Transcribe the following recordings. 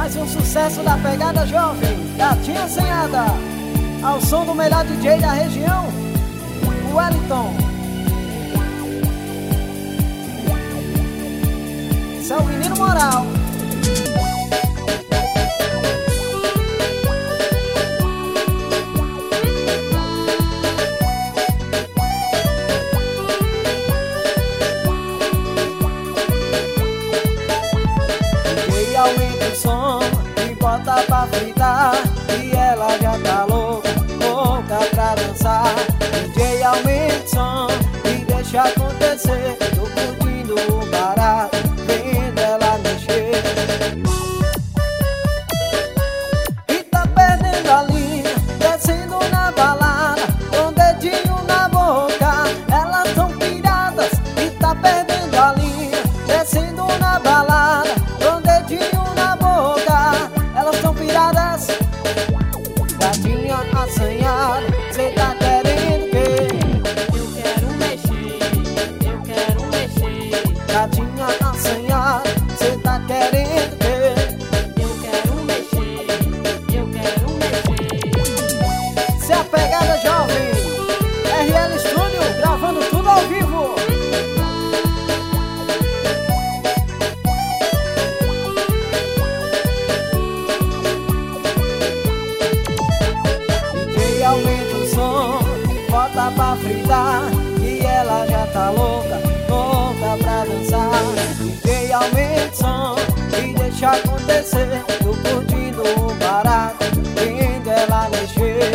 Mais um sucesso da pegada jovem, Gatinha Assanhada, ao som do melhor DJ da região, o Wellington. Esse é o menino moral. DJ aumenta o som e bota pra fritar, e ela já tá louca, louca pra dançar. DJ aumenta o som e deixa acontecer, tô curtindo o barato, vendo ela mexer. E tá perdendo a linha, descendo na balada, com o dedinho na boca, elas tão piradas. E tá perdendo a linha, descendo na balada, com o dedinho na boca, elas tão piradas. Gatinha assanhada, cê tá querendo o quê? Eu quero mexer, eu quero mexer. Gatinha assanhada, cê tá querendo o quê? Eu quero mexer, eu quero mexer. Cê é a pegada jovem, RL Studio, gravando tudo ao vivo. DJ aumenta o som, bota pra fritar, e ela já tá louca, louca pra dançar. DJ aumenta o som e deixa acontecer, tô curtindo o barato, vendo ela mexer.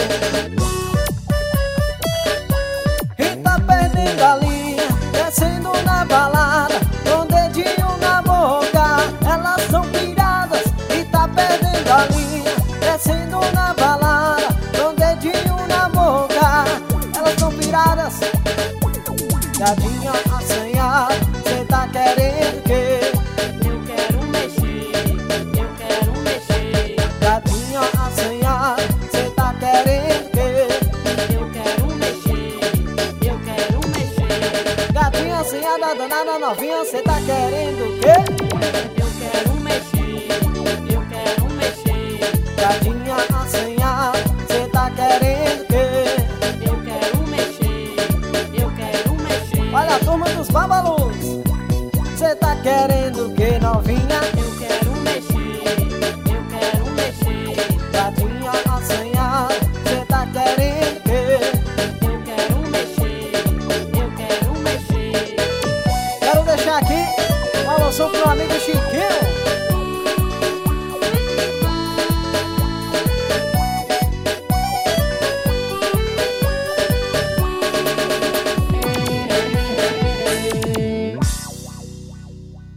E tá perdendo a linha, descendo na balada, com o dedinho na boca, elas são piradas. E tá perdendo a linha, descendo na balada, com o dedinho na boca, elas são piradas. Gatinha assanhada, cê tá querendo o quê? Eu quero mexer, eu quero mexer. Gatinha assanhada, cê tá querendo o quê? Eu quero mexer, eu quero mexer. Gatinha assanhada, danada novinha, cê tá querendo o quê? Eu quero mexer, eu quero mexer. Gatinha assanhada, cê tá querendo o quê? Eu quero mexer, eu quero mexer. Olha a turma dos babalus, cê tá querendo o quê, novinha? Eu quero